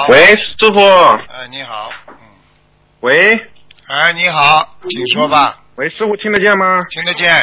好。 喂，师傅。 你好。 喂。 你好，请说吧。 喂，师傅听得见吗？ 听得见。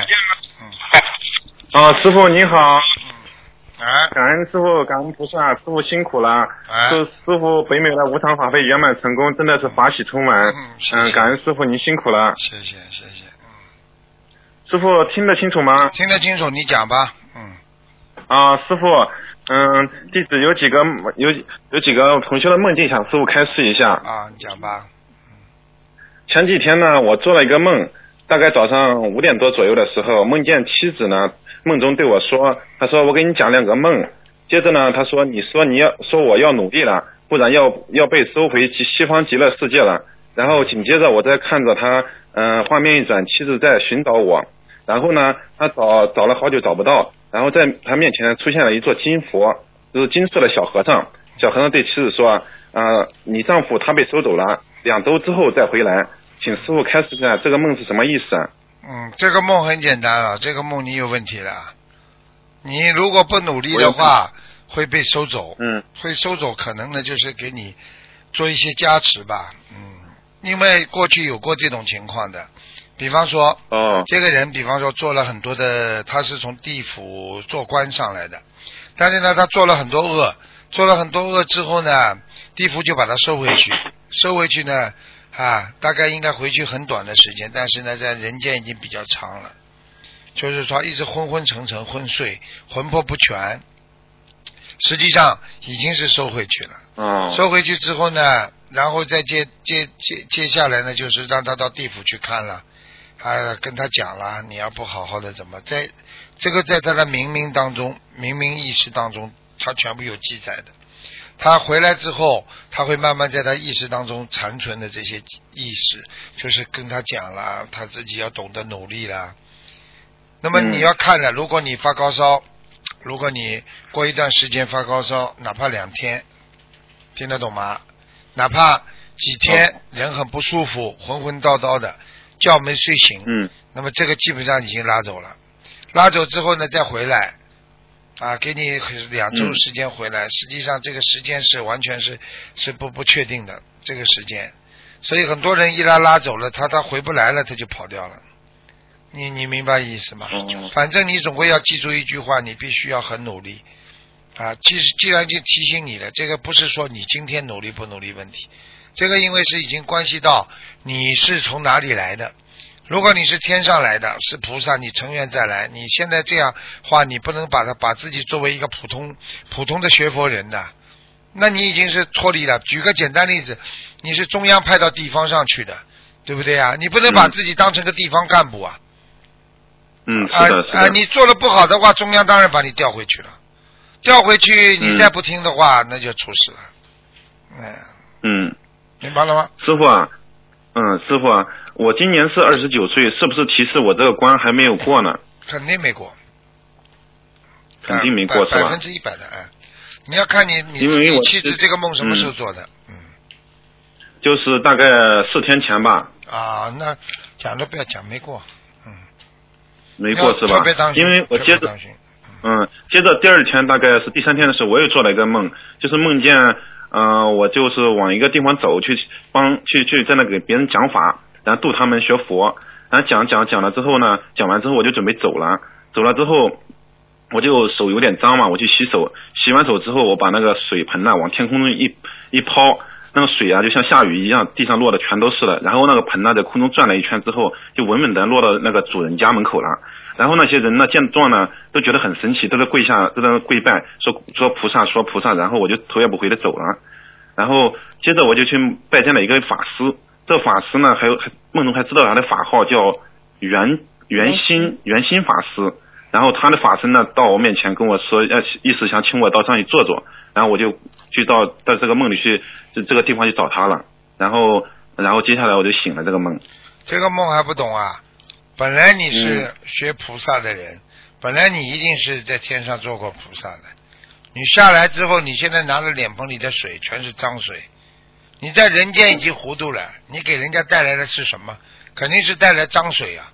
师傅你好。感恩师傅，感恩菩萨，师傅辛苦了。祝师傅北美的无偿法会圆满成功，真的是法喜充满。感恩师傅您辛苦了。 谢谢。 师傅听得清楚吗？ 听得清楚，你讲吧。 师傅，弟子有几个同学的梦境，想师傅开示一下。 你讲吧。 前几天呢，我做了一个梦，大概早上5点多左右的时候，梦见妻子呢，梦中对我说，他说我给你讲2个梦，接着呢，他说你说我要努力了，不然要被收回西方极乐世界了。然后紧接着我在看着他，画面一转，妻子在寻找我，然后呢，他找了好久找不到，然后在他面前出现了一座金佛，就是金色的小和尚。小和尚对妻子说，你丈夫他被收走了，2周之后再回来，请师傅开示一下这个梦是什么意思啊？ 这个梦很简单了，这个梦你有问题了。你如果不努力的话，会被收走。会收走，可能呢就是给你做一些加持吧。因为过去有过这种情况的，比方说，这个人比方说做了很多的，他是从地府做官上来的，但是呢他做了很多恶之后呢，地府就把他收回去呢。大概应该回去很短的时间，但是呢在人间已经比较长了，就是说一直昏昏沉沉昏睡，魂魄不全，实际上已经是收回去了。收回去之后呢，然后再接下来呢，就是让他到地府去看了，跟他讲了，你要不好好的怎么在他的冥冥意识当中，他全部有记载的。他回来之后，他会慢慢在他意识当中残存的这些意识，就是跟他讲了，他自己要懂得努力了。那么你要看了，如果你发高烧，如果你过一段时间发高烧，哪怕2天，听得懂吗？哪怕几天人很不舒服，浑浑叨叨的，觉没睡醒，那么这个基本上已经拉走了。拉走之后呢，再回来。给你2周时间回来，实际上这个时间是完全是不确定的这个时间，所以很多人一拉走了，他回不来了，他就跑掉了。你明白意思吗？反正你总归要记住一句话，你必须要很努力既然就提醒你了，这个不是说你今天努力不努力问题，这个因为是已经关系到你是从哪里来的。如果你是天上来的，是菩萨，你成愿再来。你现在这样话，你不能把自己作为一个普通的学佛人的，那你已经是脱离了。举个简单例子，你是中央派到地方上去的，对不对啊？你不能把自己当成个地方干部啊。 是的。 你做的不好的话，中央当然把你调回去了。调回去，你再不听的话，那就出事了。明白了吗？ 师傅啊。师傅啊，我今年是29岁，是不是提示我这个关还没有过呢？ 肯定没过。 肯定没过是吧 ？100%的。你要看你妻子这个梦什么时候做的？ 就是大概4天前吧。 那讲都不要讲，没过。 没过是吧？ 特别当心。 因为我接着第2天，大概是第3天的时候，我又做了一个梦，就是梦见我就是往一个地方走，去在那给别人讲法，然后度他们学佛，然后讲了之后呢，讲完之后我就准备走了之后，我就手有点脏嘛，我去洗手，洗完手之后，我把那个水盆呢往天空中一抛，那个水啊就像下雨一样，地上落的全都是了，然后那个盆呢在空中转了一圈之后，就稳稳的落到那个主人家门口了。然后那些人呢见状呢都觉得很神奇，都在跪拜，说菩萨，然后我就头也不回的走了。然后接着我就去拜见了一个法师，这个法师呢还梦中还知道他的法号叫圆心法师。然后他的法身呢到我面前跟我说，意思想请我到上去坐坐，然后我就去到这个梦里去，就这个地方去找他了。然后接下来我就醒了这个梦。 这个梦还不懂啊？本来你是学菩萨的人，本来你一定是在天上做过菩萨的。你下来之后，你现在拿着脸盆里的水全是脏水，你在人间已经糊涂了，你给人家带来的是什么？肯定是带来脏水啊。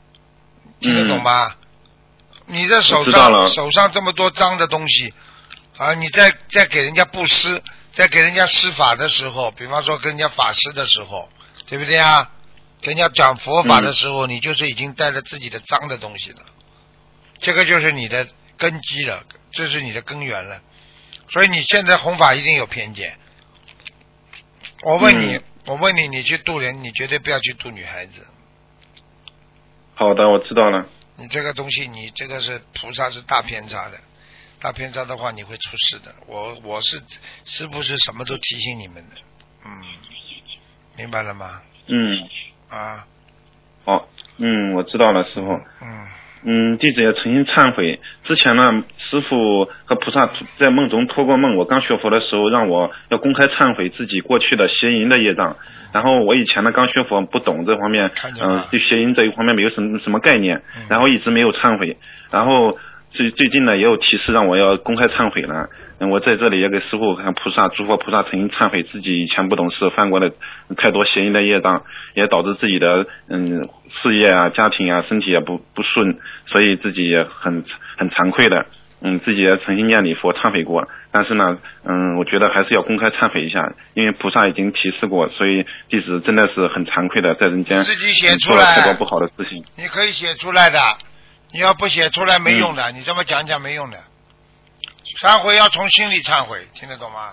听得懂吗？你的手上这么多脏的东西啊，你在给人家布施，在给人家施法的时候，比方说跟人家法师的时候，对不对啊？跟人家讲佛法的时候，你就是已经带着自己的脏的东西了，这个就是你的根基了，这是你的根源了。所以你现在弘法一定有偏见。我问你，你去渡人，你绝对不要去渡女孩子。 好的，我知道了。 你这个东西，你这个是菩萨是大偏差的，大偏差的话你会出事的。我是师父是什么都提醒你们的，明白了吗？啊， 好，我知道了，师父。弟子也诚心忏悔。之前呢，师父和菩萨在梦中托过梦，我刚学佛的时候让我要公开忏悔自己过去的邪淫的业障。然后我以前呢刚学佛不懂这方面，对邪淫这一方面没有什么概念，然后一直没有忏悔。然后最近呢也有提示让我要公开忏悔了。我在这里也给师父和菩萨诸佛菩萨诚心忏悔，自己以前不懂事，犯过的太多邪淫的业障，也导致自己的事业啊、家庭啊、身体也不顺，所以自己也很惭愧的。自己也诚心念礼佛忏悔过，但是呢，我觉得还是要公开忏悔一下，因为菩萨已经提示过，所以弟子真的是很惭愧的，在人间自己写出做了来太多不好的事情。 你可以写出来的，你要不写出来没用的，你这么讲没用的。忏悔要从心里忏悔，听得懂吗？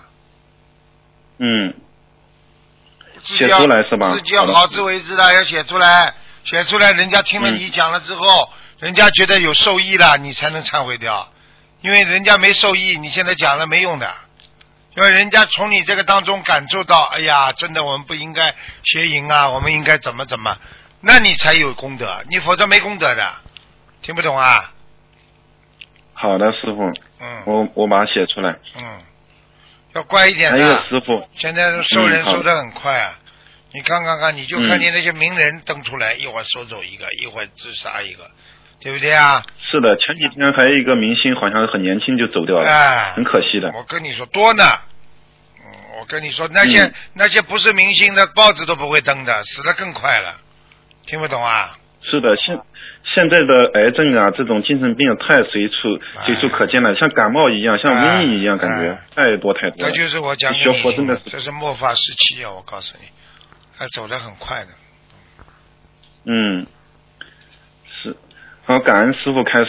写出来是吧？ 自己要好自为之的，要写出来，写出来，人家听了你讲了之后，人家觉得有受益了，你才能忏悔掉。因为人家没受益，你现在讲了没用的。因为人家从你这个当中感受到，哎呀，真的我们不应该邪淫啊，我们应该怎么，那你才有功德，你否则没功德的。听不懂啊？ 好的，师父。我把它写出来。 要乖一点的。 还有师父， 现在收人收得很快啊！你看，你就看见那些名人登出来，一会儿收走一个，一会儿自杀一个，对不对啊？ 是的，前几天还有一个明星，好像很年轻就走掉了，很可惜的。 我跟你说多呢，我跟你说那些不是明星的报纸都不会登的，死得更快了，听不懂啊？ 是的，现在的癌症啊，这种精神病太随处可见了，像感冒一样，像瘟疫一样，感觉太多了。 这就是我讲给学佛真的是， 这是末法时期啊！我告诉你，还走得很快的。 是，好，感恩师父开示。